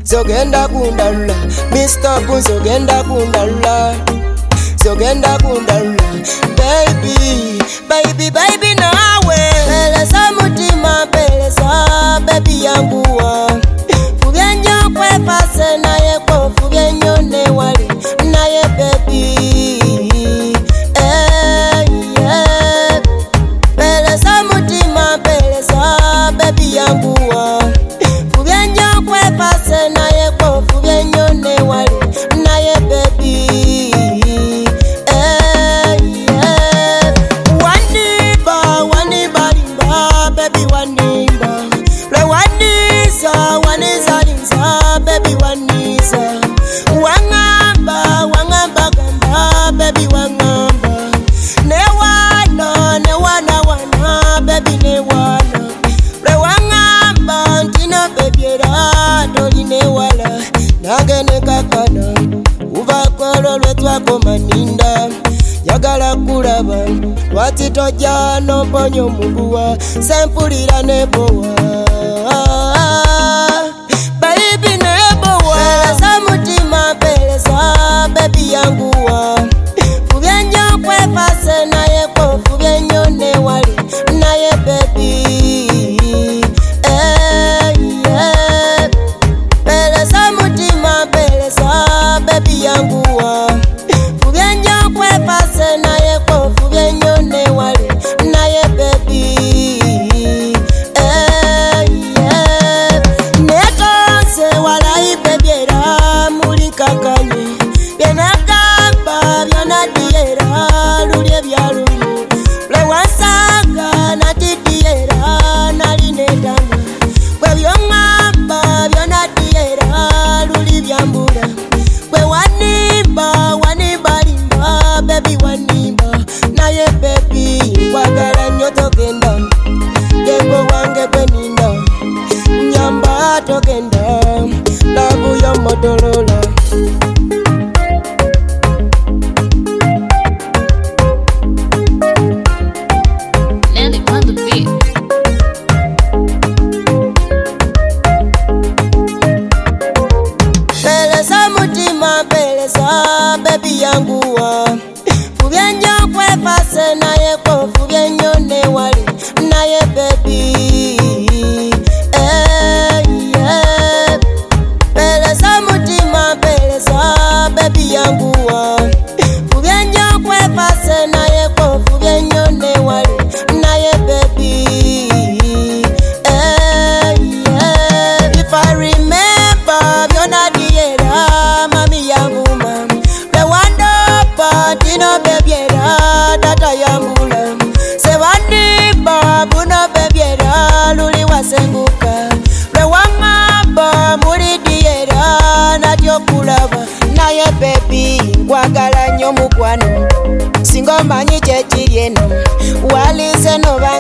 zogenda kundala, Mr. Boom zogenda kundala, zogenda kundala. Baby, baby, baby nawe peleza mutima, peleza baby yanguwa. Fubyenyo kwefase naye ko fubyenyo ne wali naye baby. Yeah. Peleza mutima, peleza baby yanguwa. Fubyenyo kwefase naye ko fubyenyo ne wali naye baby. Nagene kakana uvakolo lwetwako maninda yagala kulaba lwati toja nomponyo muguwa sempulira nebowa baby nebowa peleza mutima peleza baby yanguwa fubyenyo kwefase naye ko fubyenyo ne wali naye baby. Baby yanguwa fubyenyo kwefase naye ko fubyenyo ne wali naye baby. Nekonse walayi bebyera muli kakanye byenagamba byanadiyera lulye byalumye lwewansanga natidiyera nali nedama bwe byongamba byanadiyera luli byambula baby wanimba naye baby wagala nyo togenda yego wange kweninda nyamba togenda labu ya Motorola. Nelly on the beat. Peleza mutima peleza baby yanguwa fubyenyo kwefase naye ko fubyenyo ne wali naye baby. Yeah. Peleza mutima peleza baby yanguwa fubyenyo kwefase naye ko fubyenyo ne wali naye baby. Yeah. If I remember byonadiyera mami yanguma dino bebyera data yambula sebandimba buno bebyera luli wasenguka lwewangamba mulidiyera natyo kulaba naye baby gwagala nyo mukwano singomanyi kyekiri eno walize noba